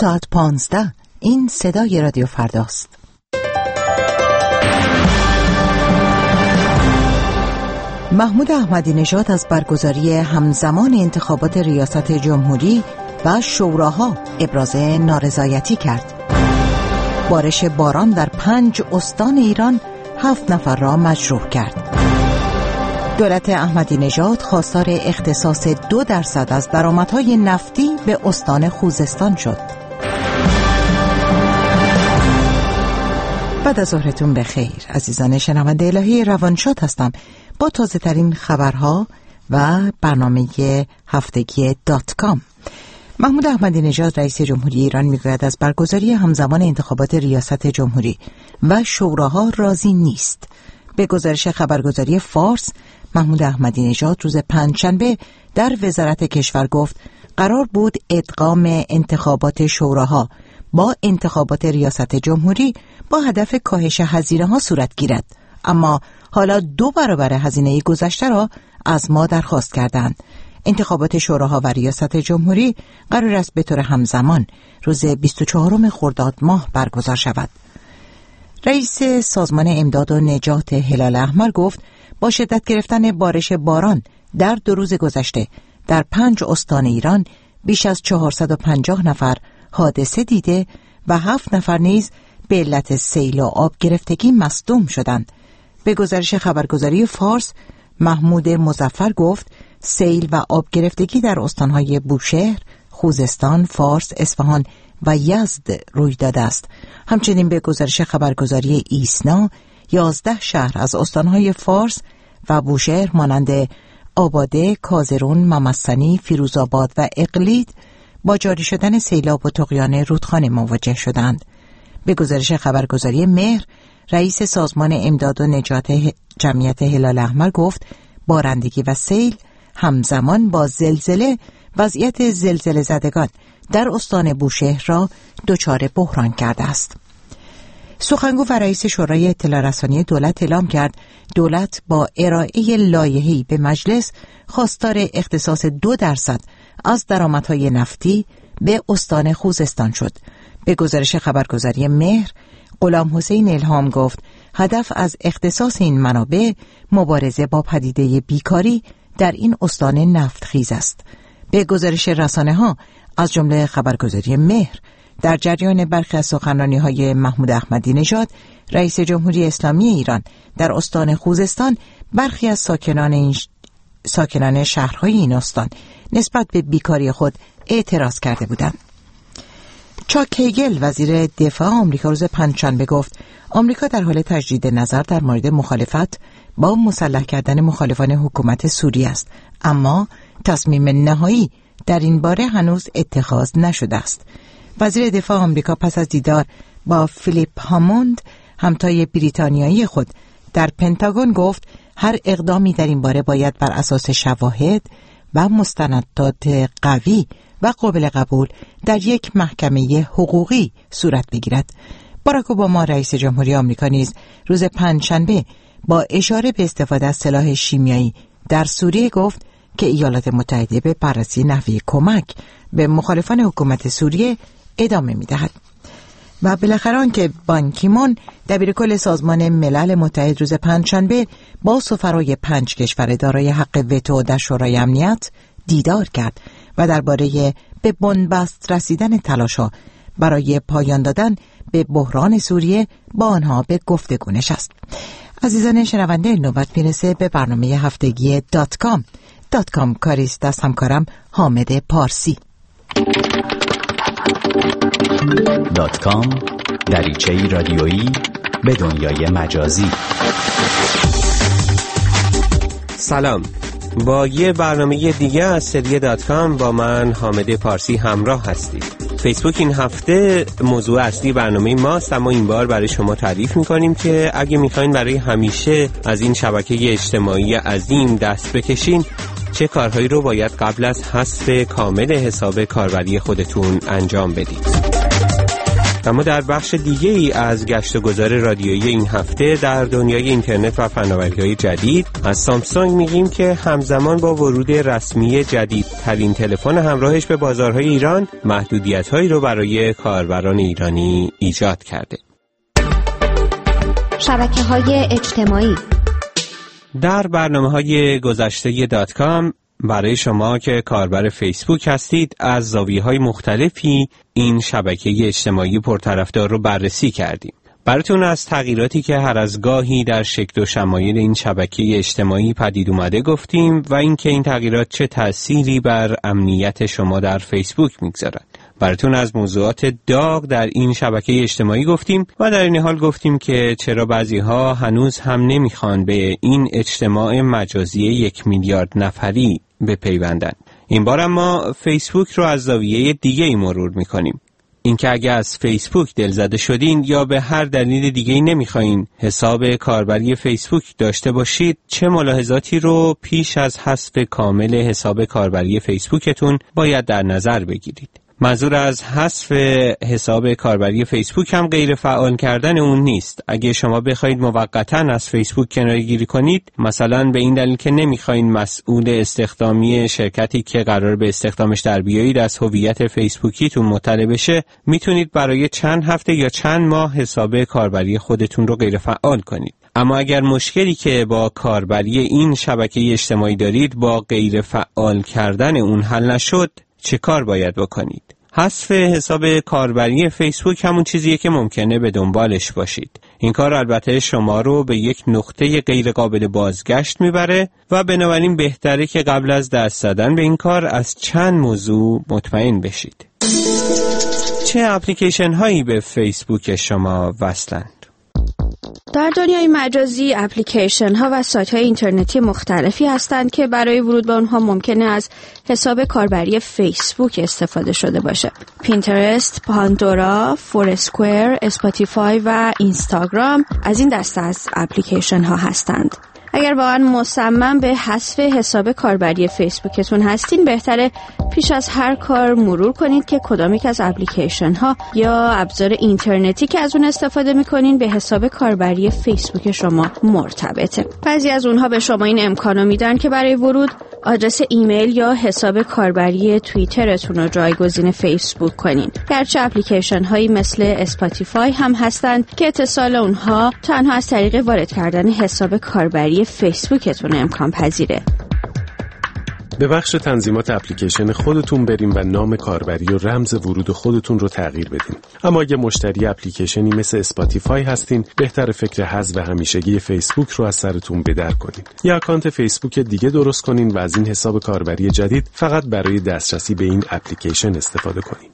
ساعت 15. این صدای رادیو فرداست. محمود احمدی نژاد از برگزاری همزمان انتخابات ریاست جمهوری و شوراها ابراز نارضایتی کرد. بارش باران در 5 استان ایران 7 نفر را مجروح کرد. دولت احمدی نژاد خواستار اختصاص 2% از درآمدهای نفتی به استان خوزستان شد. بعد از ظهرتون بخیر عزیزان شنونده الهی روانشاد هستم با تازه ترین خبرها و برنامه هفتگی .com. محمود احمدی نژاد رئیس جمهوری ایران میگوید از برگزاری همزمان انتخابات ریاست جمهوری و شوراها راضی نیست. به گزارش خبرگزاری فارس، محمود احمدی نژاد روز پنجشنبه در وزارت کشور گفت قرار بود ادغام انتخابات شوراها با انتخابات ریاست جمهوری با هدف کاهش هزینه‌ها صورت گیرد، اما حالا 2 برابر هزینه گذشته را از ما درخواست کردند. انتخابات شوراها و ریاست جمهوری قرار است به طور همزمان روز 24 خرداد ماه برگزار شود. رئیس سازمان امداد و نجات هلال احمر گفت با شدت گرفتن بارش باران در 2 روز گذشته در 5 استان ایران بیش از 450 نفر حادثه دیده و 7 نفر نیز به علت سیل و آب گرفتگی مصدوم شدند. به گزارش خبرگزاری فارس، محمود مظفر گفت سیل و آب گرفتگی در استانهای بوشهر، خوزستان، فارس، اصفهان و یزد روی داده است. همچنین به گزارش خبرگزاری ایسنا 11 شهر از استانهای فارس و بوشهر مانند آباده، کازرون، ممسنی، فیروزآباد و اقلید با جاری شدن سیلاب و طغیان رودخانه مواجه شدند. به گزارش خبرگزاری مهر، رئیس سازمان امداد و نجات جمعیت هلال احمر گفت بارندگی و سیل همزمان با زلزله وضعیت زلزله زدگان در استان بوشهر را دچار بحران کرده است. سخنگو و رئیس شورای اطلاع رسانی دولت اعلام کرد دولت با ارائه لایحه‌ای به مجلس خواستار اختصاص 2% از درآمدهای نفتی به استان خوزستان شد. به گزارش خبرگزاری مهر، غلام حسین الهام گفت هدف از اختصاص این منابع مبارزه با پدیده بیکاری در این استان نفتخیز است. به گزارش رسانه‌ها از جمله خبرگزاری مهر، در جریان برخی از سخنرانی‌های محمود احمدی نژاد رئیس جمهوری اسلامی ایران در استان خوزستان برخی از ساکنان شهرهای این استان نسبت به بیکاری خود اعتراض کرده بودند. چاک هیگل وزیر دفاع آمریکا روز پنجشنبه گفت آمریکا در حال تجدید نظر در مورد مخالفت با مسلح کردن مخالفان حکومت سوریه است، اما تصمیم نهایی در این باره هنوز اتخاذ نشده است. وزیر دفاع آمریکا پس از دیدار با فیلیپ هاموند همتای بریتانیایی خود در پنتاگون گفت هر اقدامی در این باره باید بر اساس شواهد و مستندات قوی و قابل قبول در یک محکمه حقوقی صورت بگیرد. باراک اوباما رئیس جمهوری آمریکا نیز روز پنجشنبه با اشاره به استفاده از سلاح شیمیایی در سوریه گفت که ایالات متحده به بررسی نحوه کمک به مخالفان حکومت سوریه ادامه می‌دهد. و بالاخره آنکه بان کی مون دبیرکل سازمان ملل متحد روز پنجشنبه با سفرای 5 کشور دارای حق وتو در شورای امنیت دیدار کرد و درباره به بنبست رسیدن تلاش‌ها برای پایان دادن به بحران سوریه با آنها به گفتگو نشست. عزیزان شنونده، نوبت میرسه به برنامه هفتگی .com کاریست از همکارم حامد پارسی. .com دریچه‌ای رادیویی به دنیای مجازی. سلام، با یه برنامه دیگه از سری .com با من حامد پارسی همراه هستید. فیسبوک این هفته موضوع اصلی برنامه ماست، اما این بار برای شما تعریف میکنیم که اگه میخواین برای همیشه از این شبکه اجتماعی عظیم دست بکشین چه کارهایی رو باید قبل از حذف کامل حساب کاربری خودتون انجام بدید. اما در بخش دیگه ای از گشت و گذار رادیویی این هفته در دنیای اینترنت و فناوری‌های جدید از سامسونگ میگیم که همزمان با ورود رسمی جدیدترین تلفن همراهش به بازارهای ایران محدودیت‌هایی رو برای کاربران ایرانی ایجاد کرده. شبکه‌های اجتماعی. در برنامه‌های گذشته .com برای شما که کاربر فیسبوک هستید از زاویه‌های مختلفی این شبکه اجتماعی پرطرفدار رو بررسی کردیم. براتون از تغییراتی که هر از گاهی در شکل و شمایل این شبکه اجتماعی پدید اومده گفتیم و اینکه این تغییرات چه تأثیری بر امنیت شما در فیسبوک میگذارند. براتون از موضوعات داغ در این شبکه اجتماعی گفتیم و در این حال گفتیم که چرا بعضی‌ها هنوز هم نمیخوان به این اجتماع مجازی 1 میلیارد نفری بپیوندن. این بار اما فیسبوک رو از زاویه دیگه‌ای مرور میکنیم. اینکه اگه از فیسبوک دلزده شدین یا به هر دلیل دیگه‌ای نمیخواین حساب کاربری فیسبوک داشته باشید، چه ملاحظاتی رو پیش از حذف کامل حساب کاربری فیسبوکتون باید در نظر بگیرید؟ منظور از حذف حساب کاربری فیسبوک هم غیر فعال کردن اون نیست. اگه شما بخواید موقتاً از فیسبوک کناره‌گیری کنید، مثلا به این دلیل که نمیخواین مسئول استخدامی شرکتی که قرار به استخدامش در بیایید از هویت فیسبوکیتون مطلع بشه، میتونید برای چند هفته یا چند ماه حساب کاربری خودتون رو غیر فعال کنید. اما اگر مشکلی که با کاربری این شبکه اجتماعی دارید با غیر فعال کردن اون حل نشد، چه کار باید بکنید؟ حذف حساب کاربری فیسبوک همون چیزیه که ممکنه به دنبالش باشید. این کار البته شما رو به یک نقطه غیر قابل بازگشت میبره و بنابراین بهتره که قبل از دست زدن به این کار از چند موضوع مطمئن بشید. چه اپلیکیشن هایی به فیسبوک شما وصلند؟ در دنیای مجازی اپلیکیشن ها و سایت های اینترنتی مختلفی هستند که برای ورود به اونها ممکنه از حساب کاربری فیسبوک استفاده شده باشه. پینترست، پاندورا، فورسکوئر، اسپاتیفای و اینستاگرام از این دسته از اپلیکیشن ها هستند. اگر واقعا مصمم به حذف حساب کاربری فیسبوکتون هستین، بهتره پیش از هر کار مرور کنید که کدام یک از اپلیکیشن ها یا ابزار اینترنتی که از اون استفاده میکنین به حساب کاربری فیسبوک شما مرتبطه. بعضی از اونها به شما این امکانو میدن که برای ورود آدرس ایمیل یا حساب کاربری توییترتون رو جایگزین فیسبوک کنین. گرچه اپلیکیشن هایی مثل اسپاتیفای هم هستند که اتصال اونها تنها از طریق وارد کردن حساب کاربری فیسبوکتون امکان پذیره. به بخش تنظیمات اپلیکیشن خودتون بریم و نام کاربری و رمز ورود خودتون رو تغییر بدین. اما اگه مشتری اپلیکیشنی مثل اسپاتیفای هستین، بهتر فکر حذف همیشگی فیسبوک رو از سرتون به در کنین. یا اکانت فیسبوک دیگه درست کنین و از این حساب کاربری جدید فقط برای دسترسی به این اپلیکیشن استفاده کنین.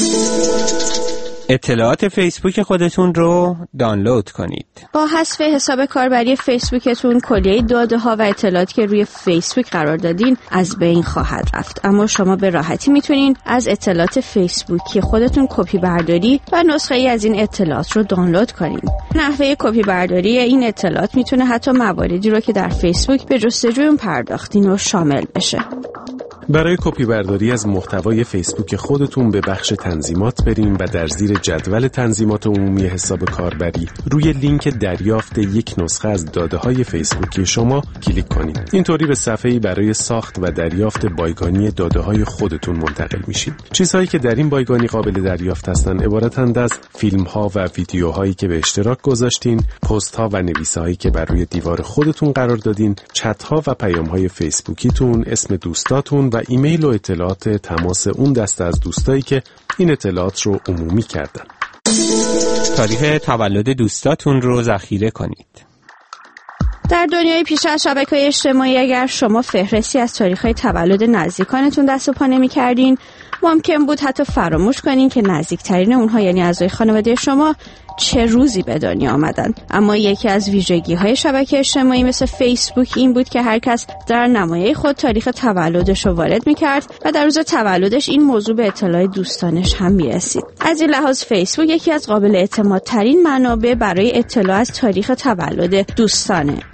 اطلاعات فیسبوک خودتون رو دانلود کنید. با حذف حساب کاربری فیسبوکتون کلیه داده ها و اطلاعاتی که روی فیسبوک قرار دادین از بین خواهد رفت. اما شما به راحتی میتونین از اطلاعات فیسبوکی خودتون کپی برداری و نسخه ای از این اطلاعات رو دانلود کنین. نحوه کپی برداری این اطلاعات میتونه حتی مواردی رو که در فیسبوک به جستجوی اون پرداختین رو شامل بشه. برای کپی برداری از محتوای فیسبوک خودتون به بخش تنظیمات بریم و در زیر جدول تنظیمات عمومی حساب کاربری روی لینک دریافت یک نسخه از داده‌های فیسبوکی شما کلیک کنید. اینطوری به صفحه‌ای برای ساخت و دریافت بایگانی داده‌های خودتون منتقل میشید. چیزهایی که در این بایگانی قابل دریافت هستند عبارتند از فیلم‌ها و ویدیوهایی که به اشتراک گذاشتین، پست‌ها و نویسه‌هایی که بر روی دیوار خودتون قرار دادین، چت‌ها و پیام‌های فیسبوکیتون، اسم دوستاتون و ایمیل و اطلاعات تماس اون دسته از دوستایی که این اطلاعات رو عمومی کردن. تاریخ تولد دوستاتون رو ذخیره کنید. در دنیای پیش از شبکه‌های اجتماعی اگر شما فهرستی از تاریخ‌های تولد نزدیکانتون دست و پا نمی‌کردین، ممکن بود حتی فراموش کنین که نزدیکترین اونها یعنی اعضای خانواده شما چه روزی به دنیا آمدن. اما یکی از ویژگی‌های شبکه اجتماعی مثل فیسبوک این بود که هر کس در نمایه خود تاریخ تولدش رو وارد می‌کرد و در روز تولدش این موضوع به اطلاع دوستانش هم می‌رسید. از این لحاظ فیسبوک یکی از قابل اعتمادترین منابع برای اطلاع از تاریخ تولد دوستانه.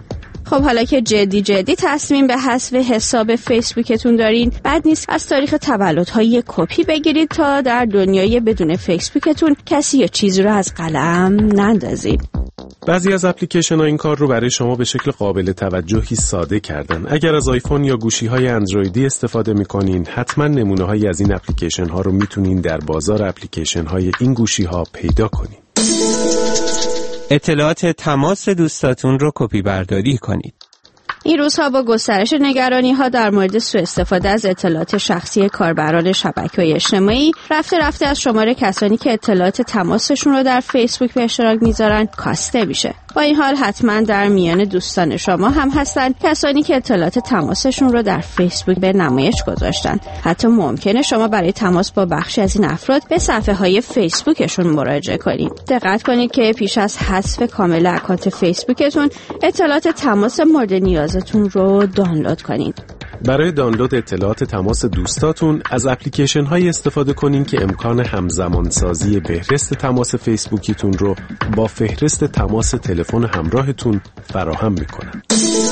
خب حالا که جدی تصمیم به حذف حساب فیسبوکتون دارین، بد نیست از تاریخ تولدها یک کپی بگیرید تا در دنیای بدون فیسبوکتون کسی یا چیزی رو از قلم نندازید. بعضی از اپلیکیشن ها این کار رو برای شما به شکل قابل توجهی ساده کردن. اگر از آیفون یا گوشی های اندرویدی استفاده میکنین، حتما نمونه هایی از این اپلیکیشن ها رو میتونین در بازار اپلیکیشن های این گوشی ها پیدا کنین. اطلاعات تماس دوستاتون رو کپی برداری کنید. این روزها با گسترش نگرانی‌ها در مورد سوء استفاده از اطلاعات شخصی کاربران شبکه‌های اجتماعی، رفته از شماره کسانی که اطلاعات تماسشون رو در فیسبوک به اشتراک میذارن کاسته میشه. با این حال حتما در میان دوستان شما هم هستن کسانی که اطلاعات تماسشون رو در فیسبوک به نمایش گذاشتن. حتی ممکنه شما برای تماس با بخشی از این افراد به صفحه‌های فیسبوکشون مراجعه کنید. دقت کنید که پیش از حذف کامل اکانت فیسبوکتون اطلاعات تماس مورد نیازتون رو دانلود کنید. برای دانلود اطلاعات تماس دوستاتون از اپلیکیشن هایی استفاده کنین که امکان همزمان سازی فهرست تماس فیسبوکیتون رو با فهرست تماس تلفن همراهتون فراهم میکنن.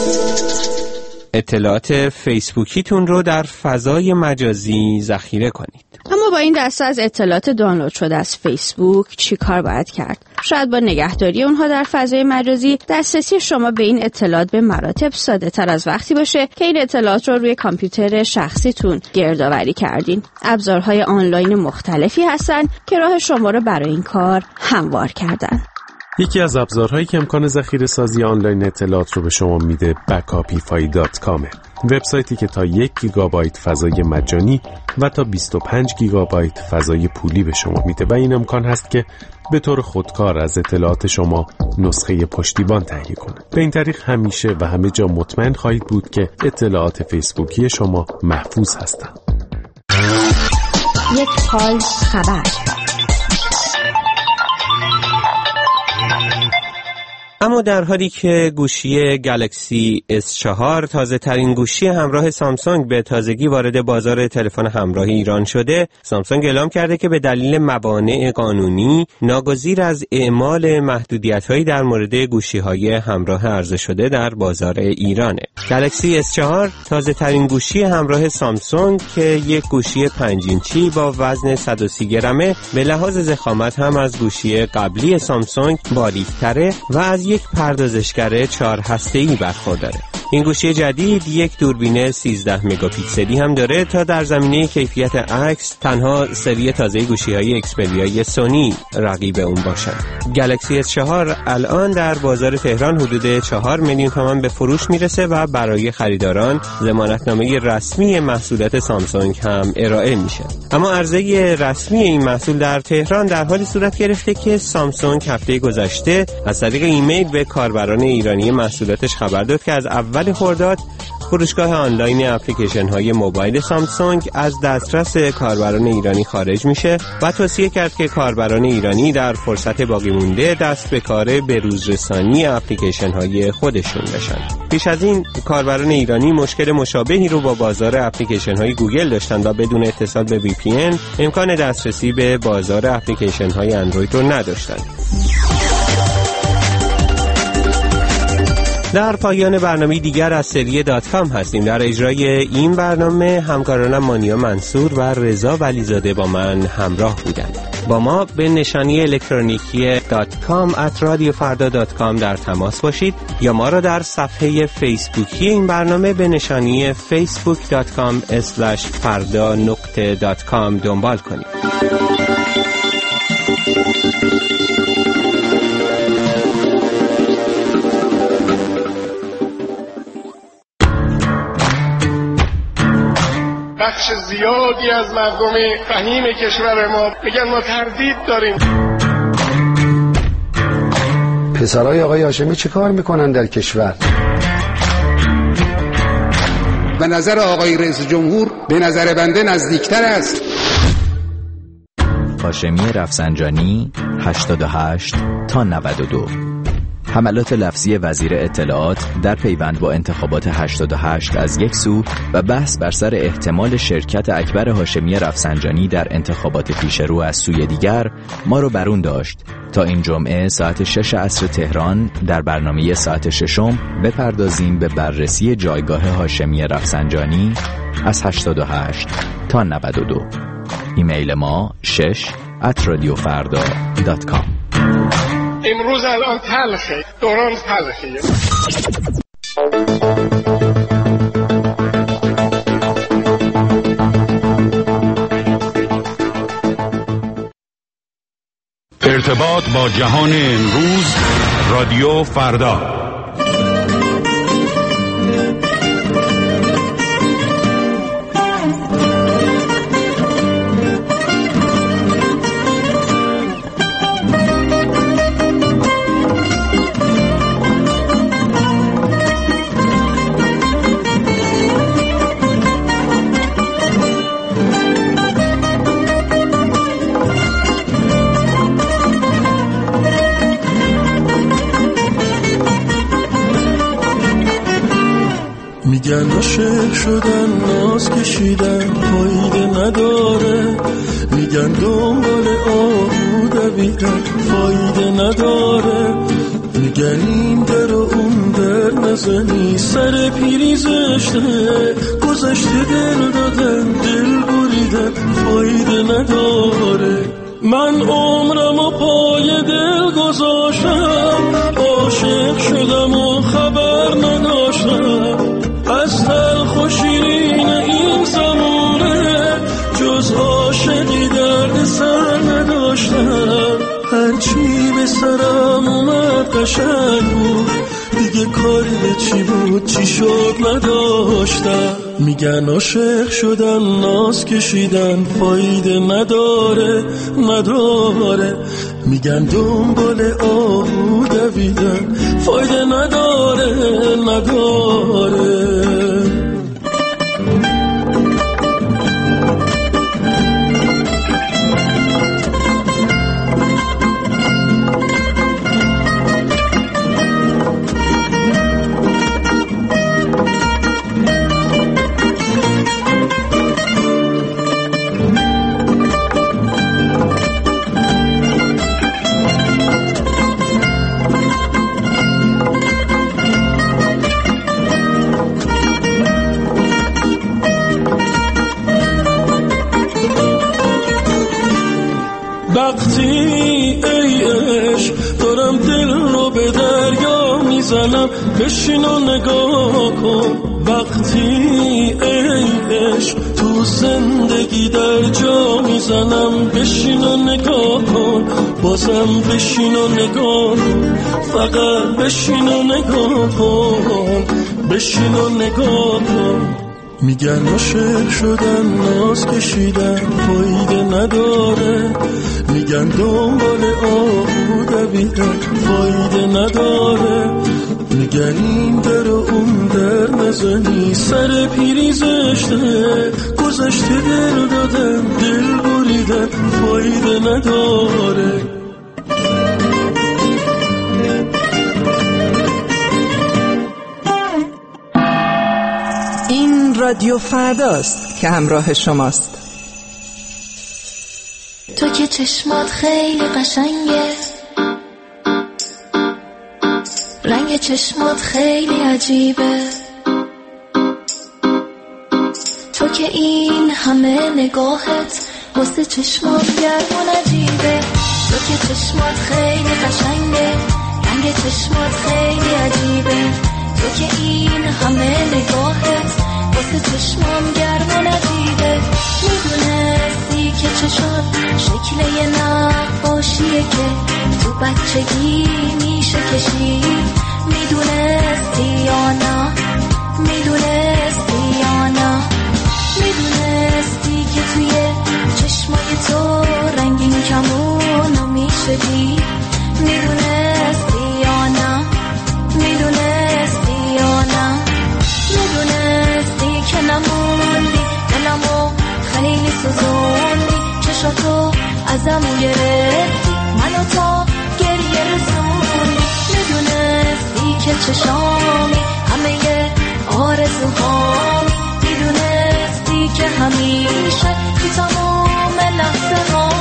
اطلاعات فیسبوکیتون رو در فضای مجازی ذخیره کنید. اما با این دسته از اطلاعات دانلود شده از فیسبوک چی کار باید کرد؟ شاید با نگهداری اونها در فضای مجازی دسترسی شما به این اطلاعات به مراتب ساده تر از وقتی باشه که این اطلاعات رو روی کامپیوتر شخصیتون گردآوری کردین. ابزارهای آنلاین مختلفی هستن که راه شما رو برای این کار هموار کردن. یکی از ابزارهایی که امکان ذخیره سازی آنلاین اطلاعات رو به شما میده backupify.com، وبسایتی که تا 1 گیگابایت فضای مجانی و تا 25 گیگابایت فضای پولی به شما میده و این امکان هست که به طور خودکار از اطلاعات شما نسخه پشتیبان تهیه کنه. به این طریق همیشه و همه جا مطمئن خواهید بود که اطلاعات فیسبوکی شما محفوظ هستند. یک حال خبر. اما در حالی که گوشی گلکسی S4 تازه ترین گوشی همراه سامسونگ به تازگی وارد بازار تلفن همراه ایران شده، سامسونگ اعلام کرده که به دلیل موانع قانونی ناگزیر از اعمال محدودیت‌هایی در مورد گوشی‌های همراه عرضه شده در بازار ایرانه. گلکسی S4 تازه ترین گوشی همراه سامسونگ که یک گوشی 5 اینچی با وزن 130 گرمه، به لحاظ ضخامت هم از گوشی قبلی سامسونگ باریک‌تره و از یک پردازشگر 4 هسته‌ای برخورداره. این گوشی جدید یک دوربین 13 مگاپیکسلی هم داره تا در زمینه کیفیت عکس تنها سری تازه گوشی‌های اکسپریای سونی رقیب اون باشن. گلکسی S4 الان در بازار تهران حدود 4 میلیون تومان به فروش میرسه و برای خریداران ضمانتنامه رسمی محصولات سامسونگ هم ارائه میشه. اما عرضه رسمی این محصول در تهران در حالی صورت گرفته که سامسونگ هفته گذشته از طریق ایمیل به کاربران ایرانی محصولاتش خبر داد که از اول خرداد فروشگاه آنلاین اپلیکیشن های موبایل سامسونگ از دسترس کاربران ایرانی خارج میشه و توصیه کرد که کاربران ایرانی در فرصت باقی مونده دست به کار بروزرسانی اپلیکیشن های خودشون بشن. پیش از این کاربران ایرانی مشکل مشابهی رو با بازار اپلیکیشن های گوگل داشتن و بدون اتصال به VPN امکان دسترسی به بازار اپلیکیشن های اندروید رو نداشتن. در پایان برنامه دیگر از سری .com هستیم. در اجرای این برنامه همکارانم مانیا منصور و رضا ولیزاده با من همراه بودند. با ما به نشانی الکترونیکی .com@radiofarda.com در تماس باشید یا ما را در صفحه فیسبوکی این برنامه به نشانی facebook.com/farda.com دنبال کنید. بخش زیادی از مردم فهیم کشور ما میگن ما تردید داریم. پسرای آقای هاشمی چه کار میکنن در کشور؟ به نظر آقای رئیس جمهور به نظر بنده نزدیکتر است. هاشمی رفسنجانی 88 تا 92. حملات لفظی وزیر اطلاعات در پیوند با انتخابات 88 از یک سو و بحث بر سر احتمال شرکت اکبر هاشمی رفسنجانی در انتخابات پیشرو از سوی دیگر ما رو برون داشت تا این جمعه ساعت 6 عصر تهران در برنامه ساعت 6 بپردازیم به بررسی جایگاه هاشمی رفسنجانی از 88 تا 92. ایمیل ما shesh@radiofarda.com. امروز الان تلخه، دوران تلخیه. ارتباط با جهان امروز، رادیو فردا. میگن عاشق شدن ناز کشیدن فایده نداره، میگن دنبال آهو دویدن فایده نداره، میگن این در و اون در نزنی سر پیری زشته، گذشته دل دادن دل بریدن فایده نداره. من عمرم و پای دل گذاشتم، عاشق شدم و خبر نداشتم، از تلخ و شیرین این زمونه جز عاشقی درد سر نداشتم. هرچی به سرم اومد قشنگ بود، دیگه کاری به چی بود چی شد نداشتم. میگن عاشق شدن ناز کشیدن فایده نداره نداره، میگن دنبال آهو دویدن فایده نداره نداره. وقتی ای عشق دارم دل رو به دریا میزنم، بشین و نگاه کن. وقتی ای عشق تو زندگی در جا میزنم، بشین و نگاه کن. بازم بشین و نگاه کن، فقط بشین و نگاه کن، بشین و نگاه کن. میگن عاشق شدن ناز کشیدن فایده نداره، میگن دنبال آهو دویدن فایده نداره، میگن این در و اون در نزنی سر پیری زشته، گذشته دل دادن دل بریدن فایده نداره. این رادیو فرداست که همراه شماست. تو که چشمات خیلی قشنگه، رنگ چشمات خیلی عجیبه، تو که این همه نگاهت واسه چشمات گرم و نجیبه، تو که چشمات خیلی قشنگه، رنگ چشمات خیلی عجیبه، تو که این همه نگاهت واسه چشمام گرم و نجیبه. میدونستی که چشات شکل یه نقاشیه که تو بچگی میشه کشید، میدونستی یا نه، میدونستی یا نه، میدونستی که توی چشمای تو رنگین کمونو میشه دید، میدونستی یا نه، میدونستی یا نه، میدونستی که نموندی دلمو خیلی سوزوندی، چشاتو ازمو گرفتی منو تا گریه رسوندی، میدونستی که چشامی همه آرزوهامی، میدونستی که همیشه تو تمام لحظه ها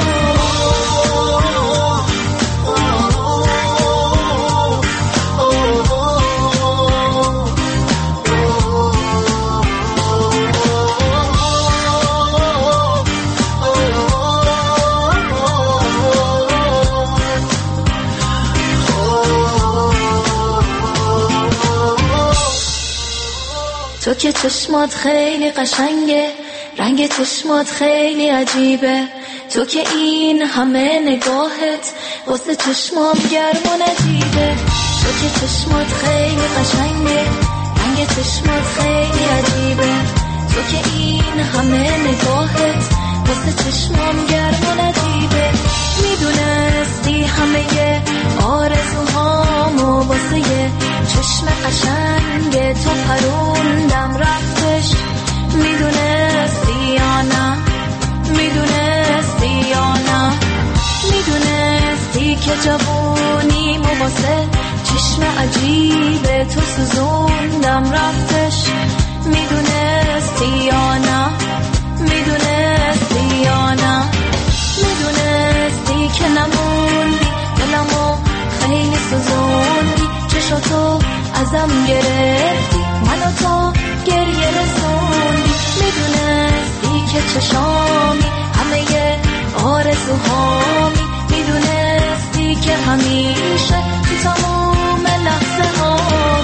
تو که چشمات خیلی قشنگه، رنگ چشمات خیلی عجیبه، تو که این همه نگاهت واسه چشمام گرم و نجیبه، تو که چشمات خیلی قشنگه، رنگ چشمات خیلی عجیبه، تو که این همه نگاهت واسه چشمام گرم و نجیبه، میدونستی همه آرزوهامو واسه چشم قشنگ تو پروندم رفتش، میدونستی یا نه، میدونستی یا نه، میدونستی که جوونیمو واسه چشم عجیب تو سوزوندم رفتش، میدونستی یا نه، میدونستی یا نه، میدونستی که نموندی دلمو خیلی سوزوندی، چشاتو ازم گرفتی منو تو گریه رسوندی، میدونستی که چشامی همه آرزوهامی، میدونستی که همیشه تو تمام لحظه ها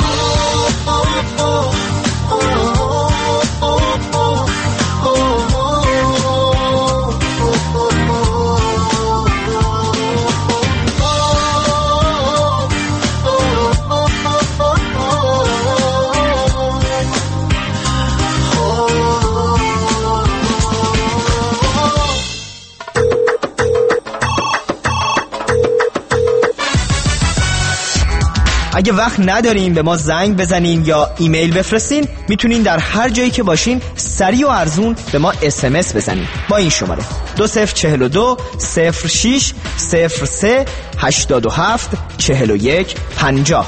اگه وقت ندارین به ما زنگ بزنین یا ایمیل بفرستین، میتونین در هر جایی که باشین سریع و ارزون به ما SMS بزنین با این شماره 2042 06 03 87 41 50.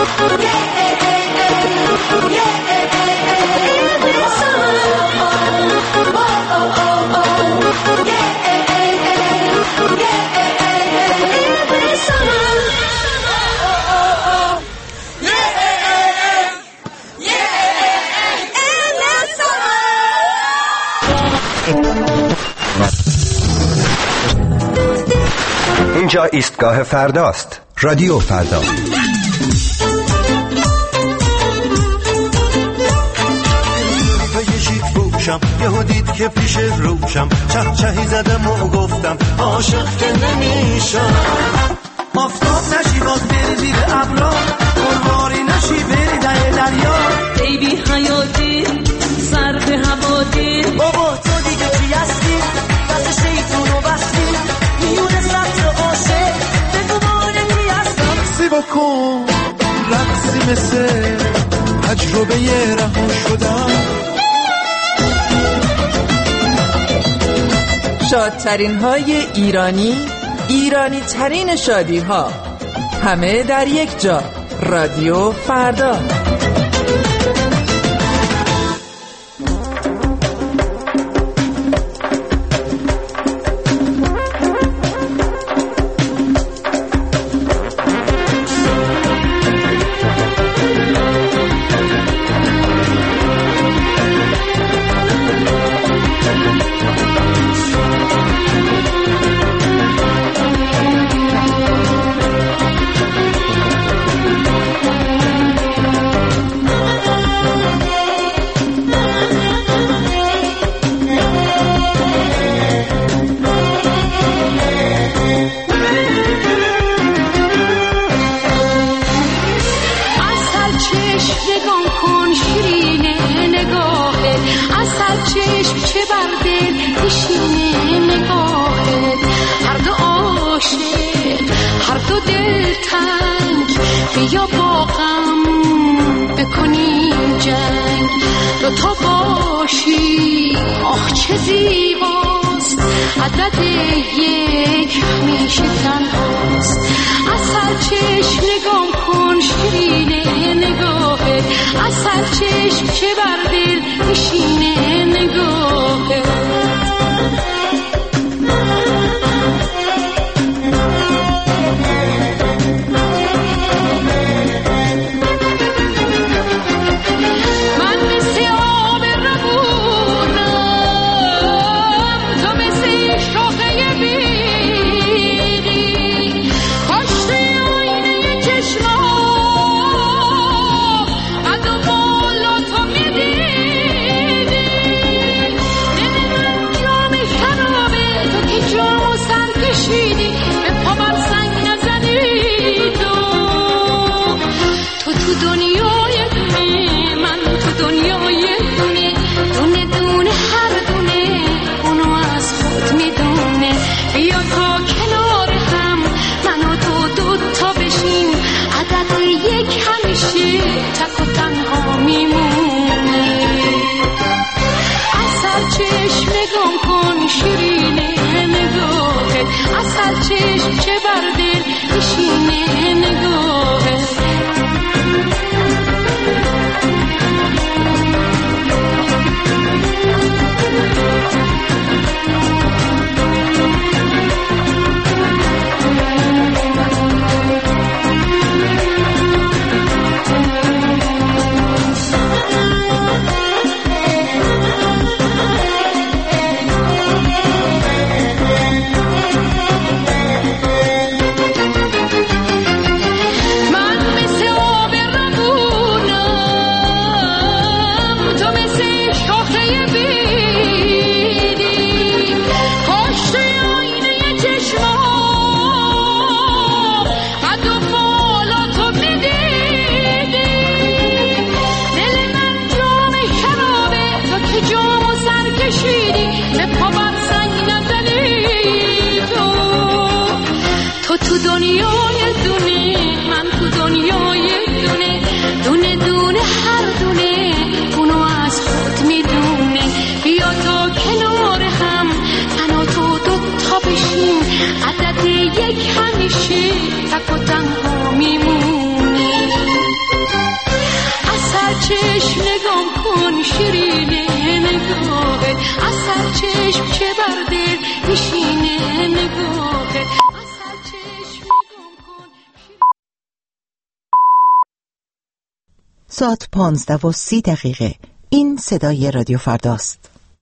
اینجا ایستگاه فرداست. رادیو فردا. یهو دید که پیش روشم چهی زدم و گفتم عاشق که نمیشم. آفتاب نشی باز بری زیر ابرا، قرباری نشی بری در دریا. ای بی حیاتی سر به هوا دیر، بابا تو دیگه چی هستی؟ دست شیطون رو بستی میونه سطر عاشق بگو مانه کی هستم. سی بکن رقصی مثل تجربه رها شدم. شادترین های ایرانی ترین شادی ها، همه در یک جا. رادیو فردا. بیا با غم بکنیم جنگ، دو تا باشی آخ چه زیباست، عدد یک همیشه تنهاست. عسل چشم نگام کن شیرینه نگاهه، عسل چشم چه بر دل نشینه نگاهه. تک و تنها میمونه. عسل چشم نگام کن شیرینه نگاهه، عسل چشم چه بر دل نشینه نگاهه. اصل چشم چه بر دل میشینه نگاهت. اصل چشم نگام کن. ساعت 15:30. این صدای رادیو فرداست.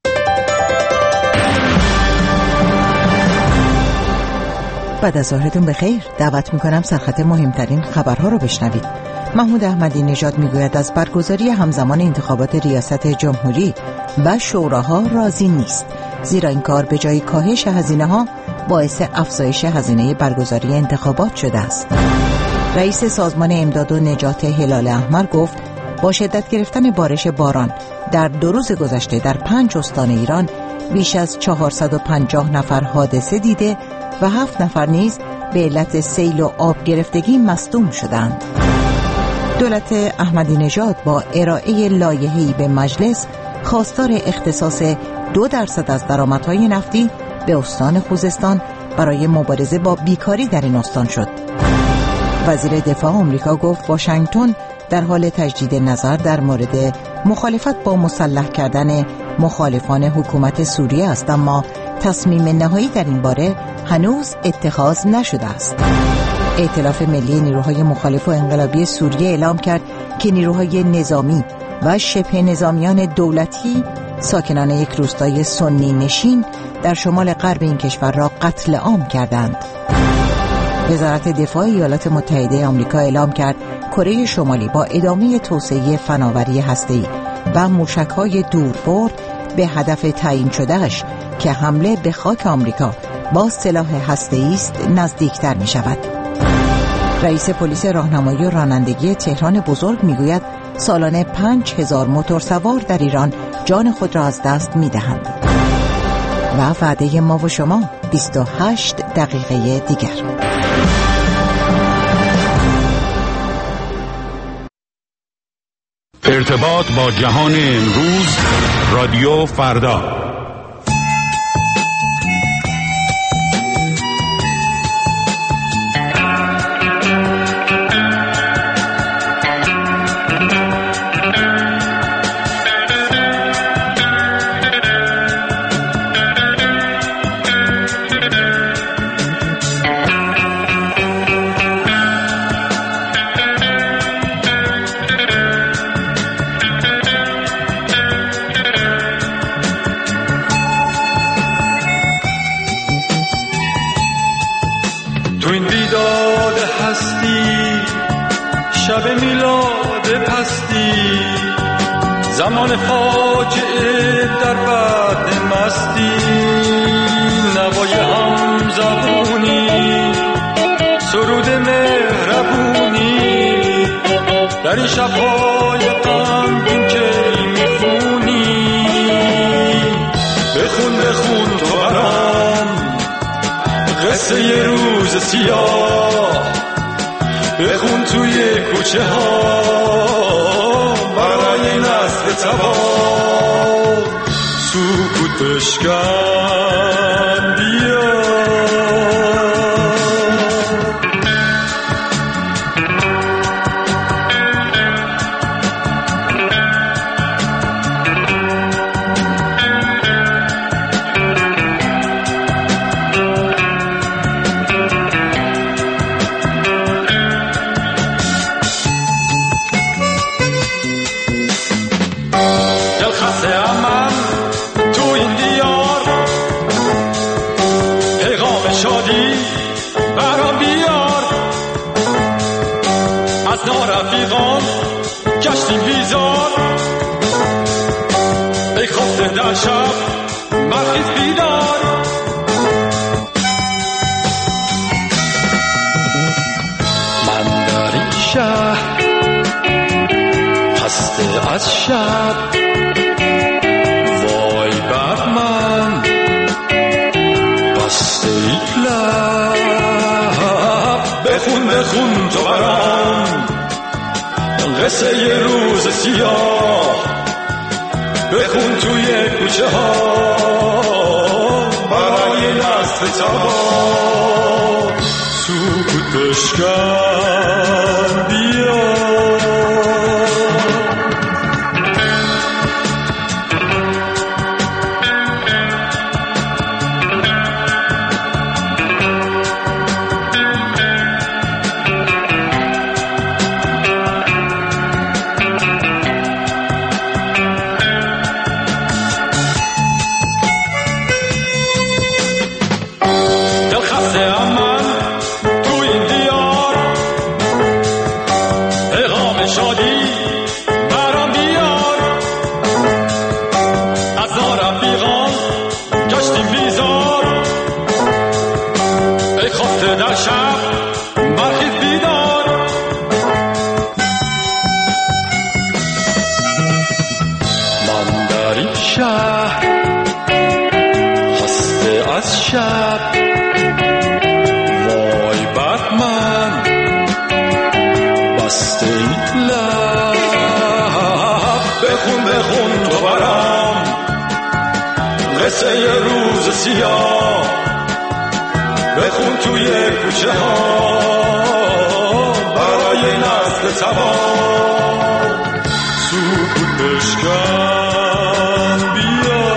بعد از ظهرتون بخیر. دعوت میکنم سرخط مهمترین خبرها رو بشنوید. محمود احمدی نژاد میگوید از برگزاری همزمان انتخابات ریاست جمهوری و شوراها راضی نیست، زیرا این کار به جای کاهش هزینه ها باعث افزایش هزینه برگزاری انتخابات شده است. رئیس سازمان امداد و نجات هلال احمر گفت با شدت گرفتن بارش باران در 2 روز گذشته در 5 استان ایران بیش از 450 نفر حادثه دیده و 7 نفر نیز به علت سیل و آب گرفتگی مصدوم شدند. دولت احمدی نژاد با ارائه لایحه‌ای به مجلس خواستار اختصاص 2% از درآمدهای نفتی به استان خوزستان برای مبارزه با بیکاری در این استان شد. وزیر دفاع آمریکا گفت واشنگتن در حال تجدید نظر در مورد مخالفت با مسلح کردن مخالفان حکومت سوریه است، اما تصمیم نهایی در این باره هنوز اتخاذ نشده است. ائتلاف ملی نیروهای مخالف و انقلابی سوریه اعلام کرد که نیروهای نظامی و شبه نظامیان دولتی ساکنان یک روستای سنی نشین در شمال غرب این کشور را قتل عام کردند. وزارت دفاع ایالات متحده آمریکا اعلام کرد کره شمالی با ادامه توسعه فناوری هسته‌ای و موشک‌های دوربرد به هدف تعیین شدهش که حمله به خاک آمریکا با سلاح هسته‌ای است نزدیکتر می‌شود. رئیس پلیس راهنمایی و رانندگی تهران بزرگ میگوید سالانه 5000 موتورسوار در ایران جان خود را از دست می‌دهند. و وعده ما و شما 28 دقیقه دیگر. ارتباط با جهان امروز، رادیو فردا. زمان فاجعه در بعد مستی، نوای هم زبونی، سرود مهربونی، در این شب‌های غمگین که میخونی. بخون بخون تو برام قصه ی روز سیاه، بخون توی کوچه ها برای نسل تبار. سکوت بشکن بیا، رفیقان گشتیم بیزار، ای خفته در شب برخیز بیدار. من در این شهر خسته از شب، وای بر من بسته ای لب. بخون بخون تو برام قصه ی روز سیاه، بخون توی کوچه ها برای نسل تبار. سکوت بشکن بیا، شادی برام بیار، از رفیقان گشتیم بیزار، ای خفته در شب برخیز بیدار. من در این شهر خسته از شب، وای بر من بسته این لب. بخون تو برام قصه ی روز سیاه، بخون توی کوچه ها برای نسل سبا. سکوت بشکن بیا،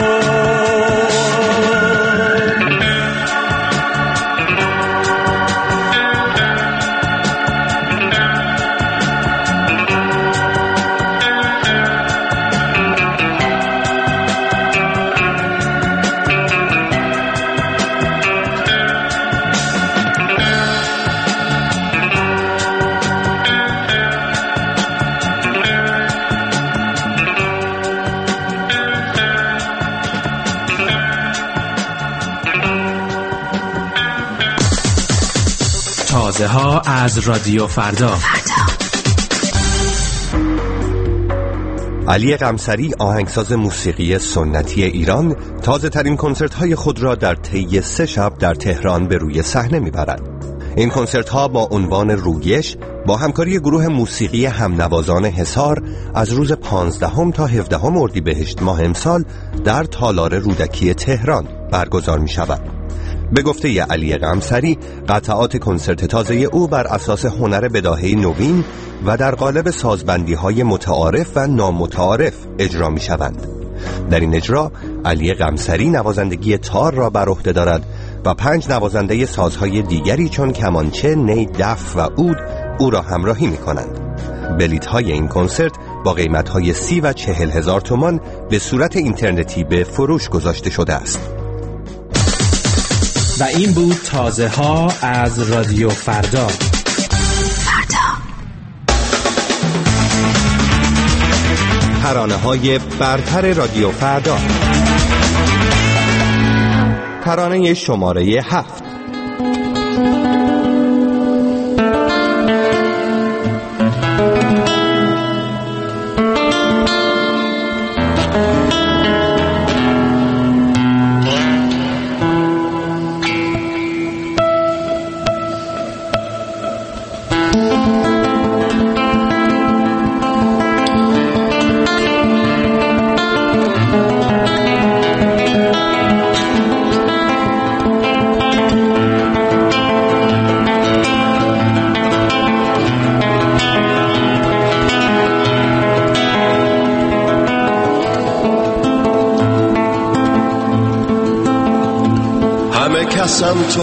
تازه ها از رادیو فردا. علی قمصری، آهنگساز موسیقی سنتی ایران، تازه ترین کنسرت های خود را در طی 3 شب در تهران به روی صحنه میبرد. این کنسرت ها با عنوان رویش با همکاری گروه موسیقی همنوازان حصار از روز 15 تا 17 اردیبهشت ماه امسال در تالار رودکی تهران برگزار می شود. به گفته علی قمصری، قطعات کنسرت تازه او بر اساس هنر بداهه نوین و در قالب سازبندی‌های متعارف و نامتعارف اجرا می‌شوند. در این اجرا علی قمصری نوازندگی تار را بر عهده دارد و 5 نوازنده سازهای دیگری چون کمانچه، نی، دف و عود او را همراهی می‌کنند. بلیط‌های این کنسرت با قیمت‌های 30 و 40 هزار تومان به صورت اینترنتی به فروش گذاشته شده است. و این بود تازه ها از رادیو فردا. ترانه های برتر رادیو فردا. ترانه شماره 7. کسم تو،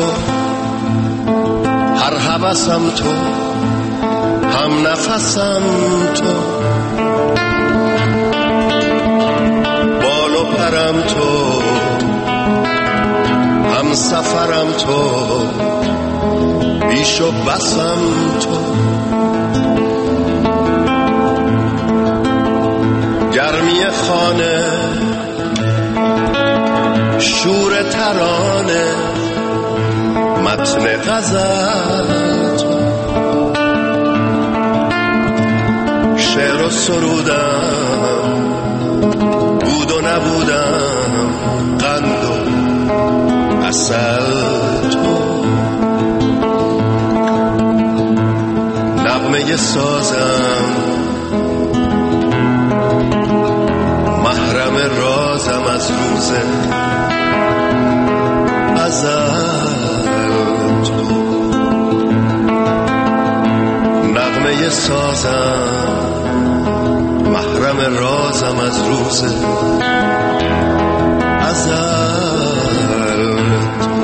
هر هوسم تو، هم نفسم تو، بال و پرم تو، هم سفرم تو، بیش و بسم تو، گرمی خانه، شور ترانه، متن غزل تو، شعر و سرودم، بود و نبودم، قند و عسل تو، نغمه سازم، محرم رازم از روز ازل تو، نغمه سازم، محرم رازم از روز ازل تو.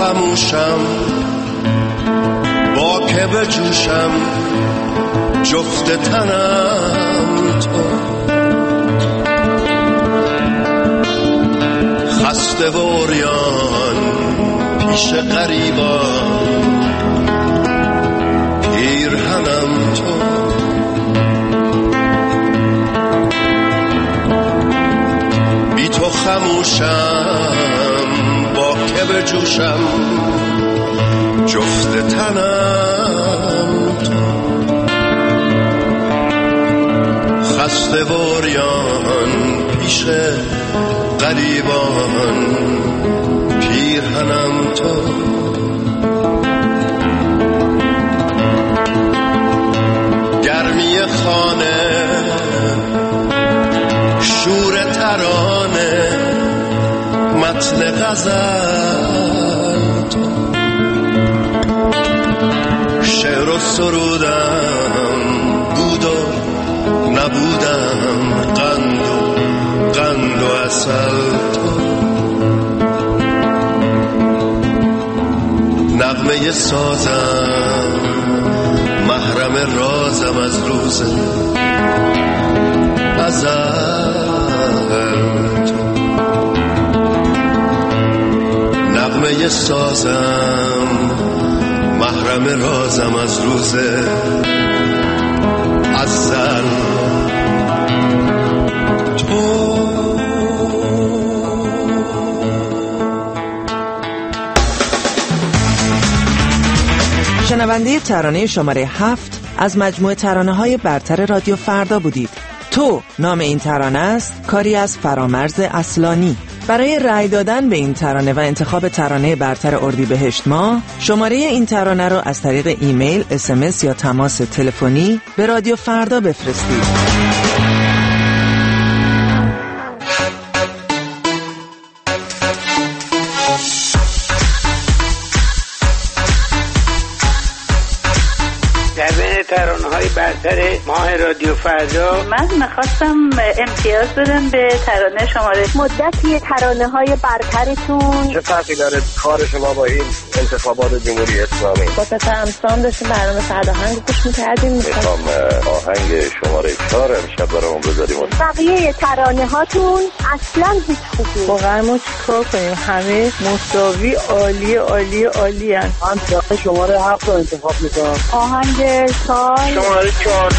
خموشم با که بجوشم جفت تنم تو خسته و عریان پیش غریبان پیرهنم تو بی تو خموشم با که بجوشم جفت تنم تو خسته و عریان پیش غریبان پیرهنم تو گرمی خانه شور ترانه متن غزل تو شعر و سرودم بود و نبودم قند و عسل تو نغمه سازم محرم رازم از روز ازل تو نغمه سازم محرم رازم از روز ازل تو شنونده ترانه شماره 7 از مجموعه ترانه‌های برتر رادیو فردا بودید. تو نام این ترانه است، کاری از فرامرز اصلانی. برای رأی دادن به این ترانه و انتخاب ترانه برتر اردیبهشت ماه، شماره این ترانه رو از طریق ایمیل، SMS یا تماس تلفنی به رادیو فردا بفرستید. ترانه‌های برتر ماه رادیو فردا. من می‌خواستم امتیاز بدم به ترانه شماره. مدتی ترانه‌های برترتون چه فرقی داره کار شما با این انتخابات جمهوری اسلامی؟ با پسر همسام داشتیم برنامه فردا آهنگ گوش می‌کردیم. می‌خوام آهنگ شماره 4 امشب برامون بذاریم. بقیه ترانه‌هاتون اصلاً هیچ خوبی. واقعا ما چیکار کنیم؟ همه مساوی عالی عالی عالی ان. من شماره 7 رو انتخاب می‌کنم. آهنگ شماره 14.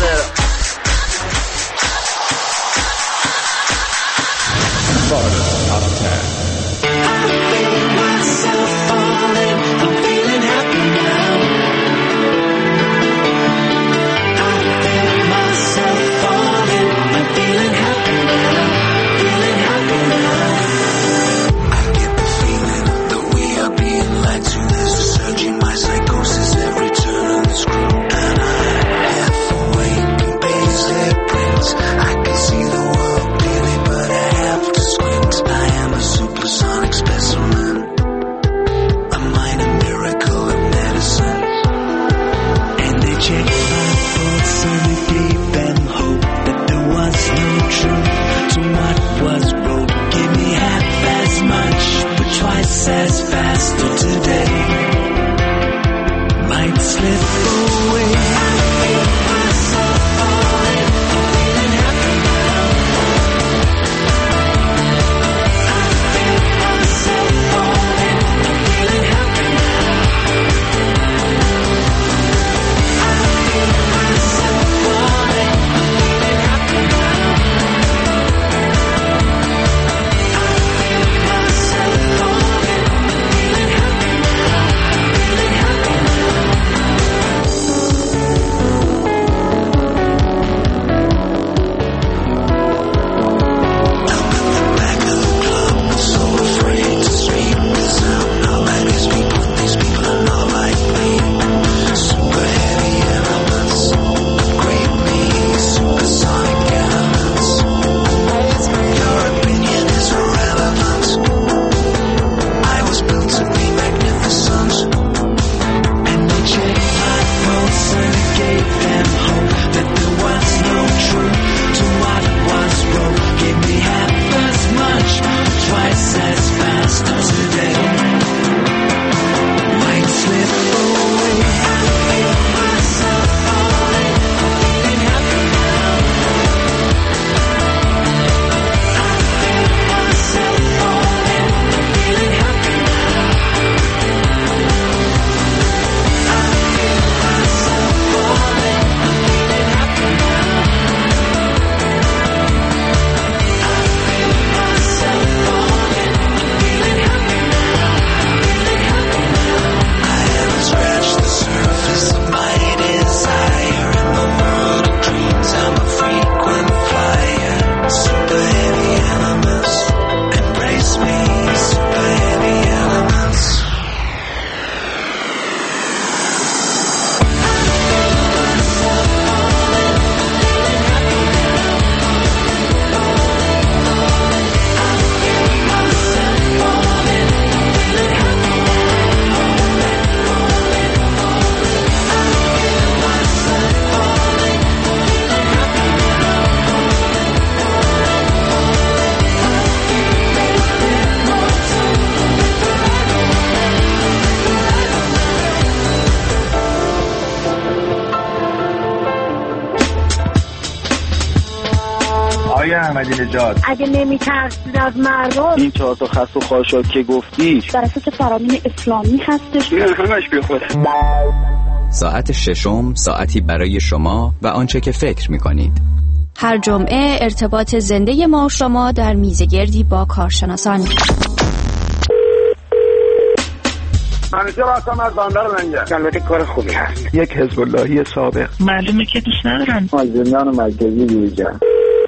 احمدی نژاد اگه نمی‌ترسید از مردم، این 4 تا خس و خاشاک که گفتی بر اساس فرامین اسلامی هستش. این همش بیخوده. ساعت ششم، ساعتی برای شما و آنچه که فکر می‌کنید. هر جمعه ارتباط زنده ما و شما در میزگردی با کارشناسان. منیجر هستم از بندر لنگر. البته کار خوبی هست. یک حزب اللهی سابق. معلومه که دوست ندارن. مازندران مرکزی بیرجان.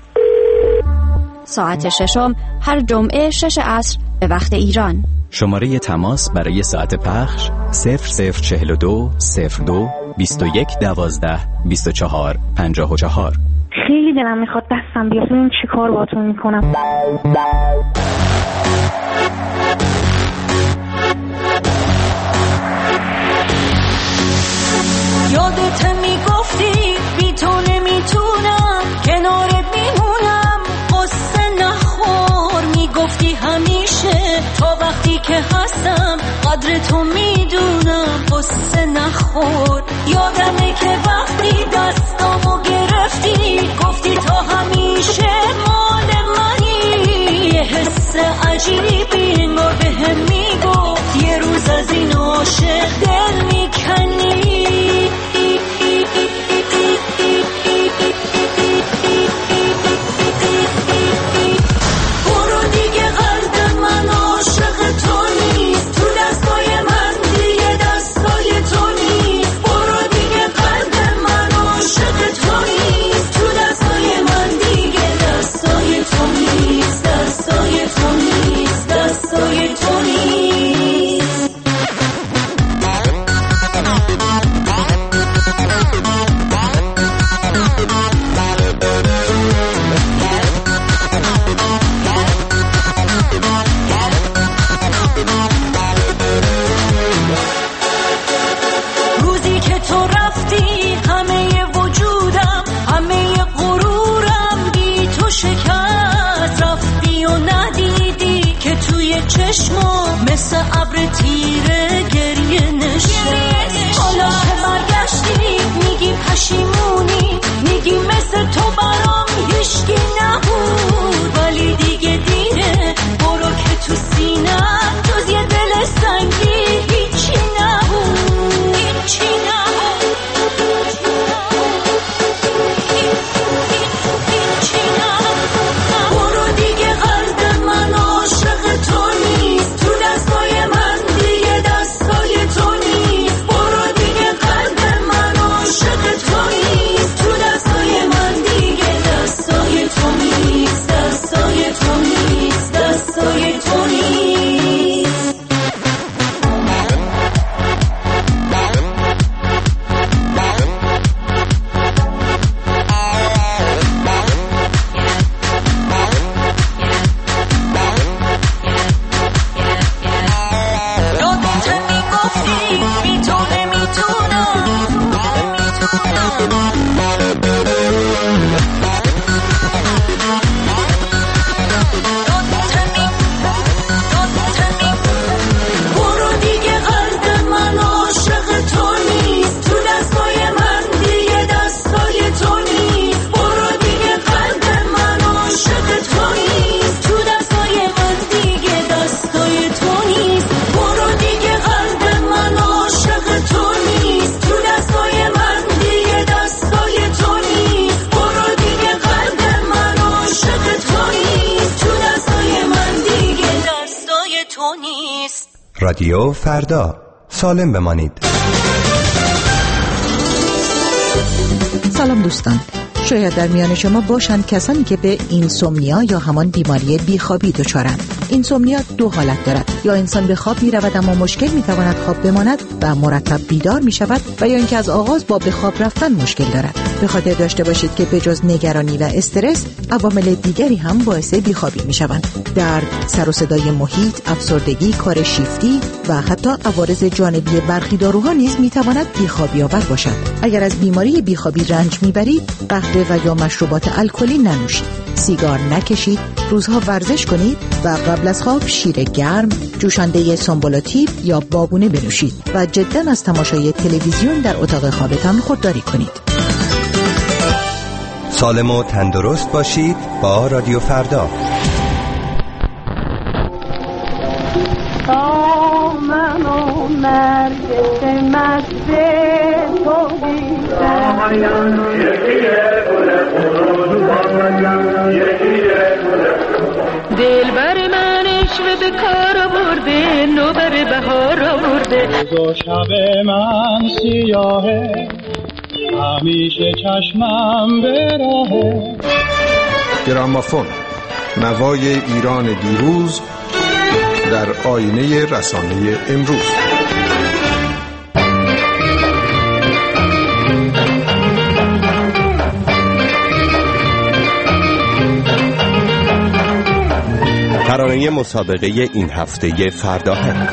ساعت ششم هر جمعه 6 عصر به وقت ایران. شماره تماس برای ساعت پخش 0042 02 21 12 24 54. خیلی دلم میخواد دستم بیاد ببینم چی کار باهاتون میکنم. یادت میگفتی بی تو نمیتونم کنارت میمونم قصه نخور میگفتی همیشه تا وقتی که هستم قدر تو میدونم قصه نخور یادمه که وقتی دستامو گرفتی گفتی تا همیشه مال منی یه حس عجیبی انگار بهم میگفت یه روز از این عاشق دل میکنی مثل ابر تیره گریه نشست حالا که برگشتی میگی پشیمونی میگی مثل تو برام هیچکی نبود ولی دیگه دیره برو که تو سینم جز یه دل سنگی هیچی نبود هیچی نبود هیچی نبود برو دیگه قلب من عاشق تو نیست تو دستای من دیگه دستای تو نیست برو دیگه قلب من عاشق تو نیست تو دستای من دیگه دستای تو نیست دستای تو نیست دستای تو نیست رادیو فردا، سالم بمانید. سلام دوستان، شاید در میان شما باشند کسانی که به اینسومنیا یا همان بیماری بیخوابی دچارند. اینسومنیا دو حالت دارد، یا انسان به خواب می رود اما مشکل می تواند خواب بماند و مرتب بیدار می شود، و یا اینکه از آغاز با به خواب رفتن مشکل دارد. به خاطر داشته باشید که به جز نگرانی و استرس، عوامل دیگری هم باعث بیخوابی می شوند. درد، سر و صدای محیط، افسردگی، کار شیفتی و حتی عوارض جانبی برخی داروها نیز می تواند بیخوابی آور باشد. اگر از بیماری بیخوابی رنج می برید، قهوه و یا مشروبات الکلی ننوشید، سیگار نکشید، روزها ورزش کنید و قبل از خواب شیر گرم، جوشانده سنبولاتیب یا بابونه بنوشید و جدا از تماشای تلویزیون در اتاق خوابتان خودداری کنید. سالم و تندرست باشید با رادیو فردا. من و نرگس مست تو دیدم دلبر من عشق به کار آورده نوبر بهار آورده دو شب من سیاهه همیشه چشمم به راهه. گرامافون، نوای ایران دیروز در آینه رسانه امروز. ترانه مسابقه این هفته فرداهنگ.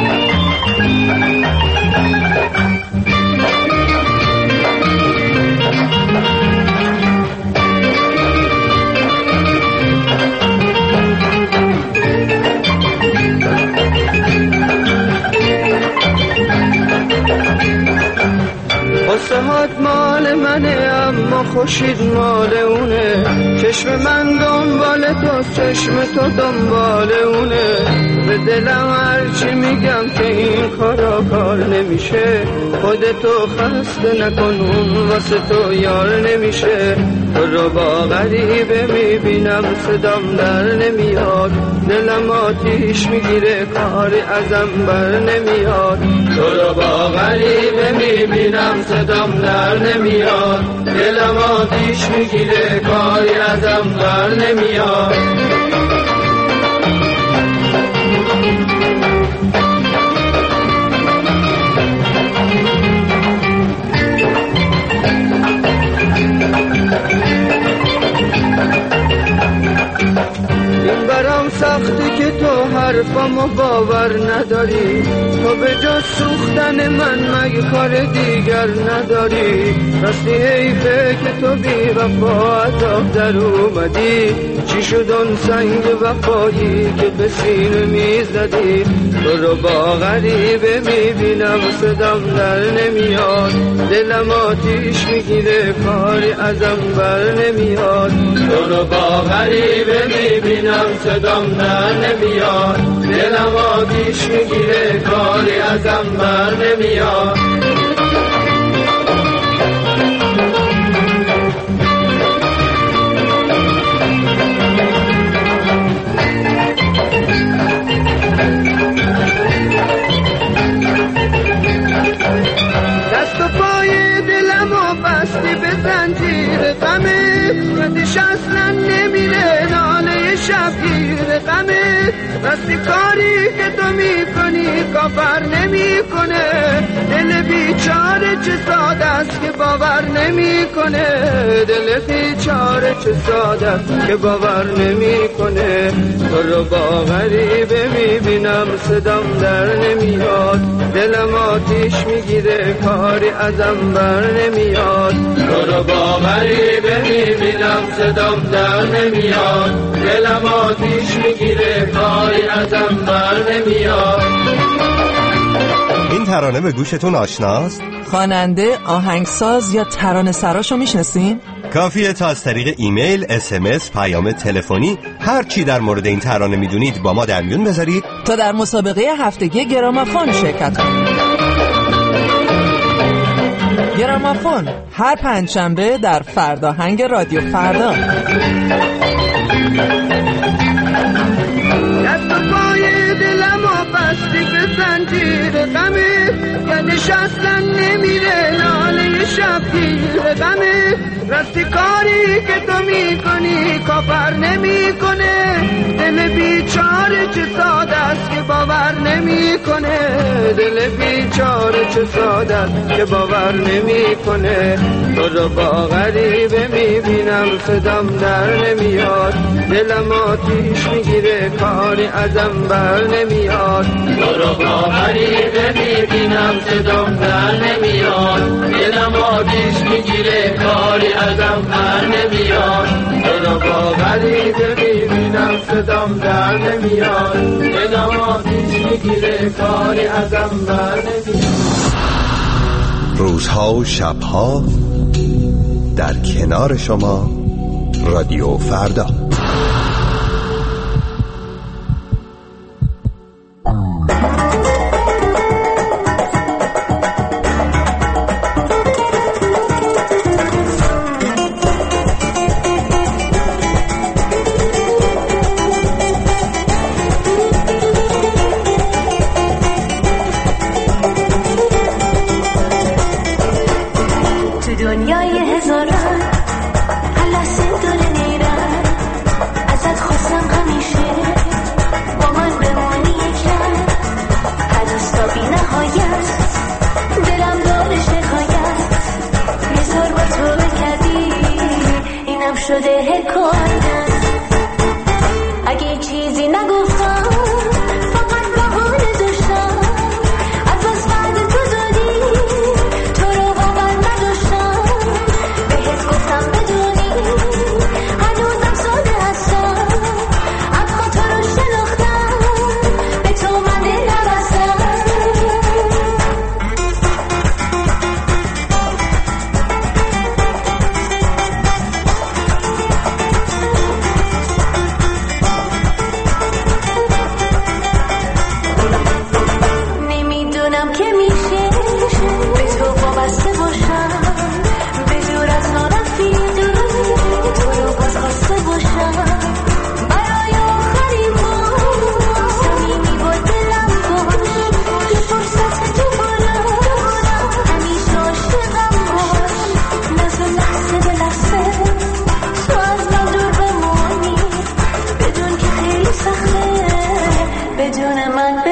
قصهات مال منه اما خورشید مال اونه، چشم من دنبال تو چشم تو دنبال اونه. به دلم هرچی میگم که این کارا کار نمیشه، خودتو خسته نکن اون واسه تو یار نمیشه. تو رو با غریبه میبینم صدام در نمیاد، دلم آتیش میگیره کاری ازم بر نمیاد. تو رو با غریبه میبینم صدام در نمیاد، دلم آتیش میگیره کاری ازم بر نمیاد. این برام سخته که تو حرفامو باور نداری، تو به جز سوختن من مگه کار دیگر نداری. راستی حیفه که تو بی وفا عذاب در اومدی، چی شد اون سنگ وفایی که به سینه میزدی. تو رو با غریبه میبینم صدام در نمیاد، دلم آتیش میگیره کاری ازم بر نمیاد. تو رو با غریبه میبینم صدام در نمیاد، دلم آتیش میگیره کاری ازم بر نمیاد. دست و پای دلمو بستی به زنجیر غمه، ردش اصلا نمیره ناله شبگیر غمه. راستی کاری که تو میکنی کافر نمیکنه، دل بیچاره چه ساده است که باور نمیکنه. دل بیچاره چه ساده است که باور نمیکنه. تو رو با غریبه میبینم صدام در نمیاد، دلم آتیش میگیره کاری ازم بر نمیاد. تو رو با غریبه میبینم صدام در نمیاد، دلم آتیش میگیره کاری ازم بر نمیاد. این ترانه به گوشتون آشناست؟ خواننده، آهنگساز یا ترانه سراشو میشناسین؟ کافیه تا از طریق ایمیل، SMS، پیام تلفنی هر چی در مورد این ترانه میدونید با ما در میون بذارید تا در مسابقه هفتگی گرامافون شرکت کنید. گرامافون هر پنجشنبه در فرداهنگ رادیو فردا. دست و پای دلمو بستی به زنجیر غمه، یعنی اصلا نمیره ناله شبگیر غمه. راستی کاری که تو میکنی کافر نمیکنه، دل بیچاره چه ساده است که باور نمیکنه. دل بیچاره چه ساده است که باور نمیکنه. تو رو با غریبه میبینم صدام در نمیاد، دلم آتیش میگیره کاری ازم بر نمیاد. تو رو با غریبه میبینم صدام در نمیاد، دلم آتیش میگیره کاری ازم بر نمیاد. تو رو با غریبه میبینم صدام در نمیاد، دلم آتیش میگیره کاری ازم بر نمیاد. روزها و شبها در کنار شما رادیو فردا. بدون من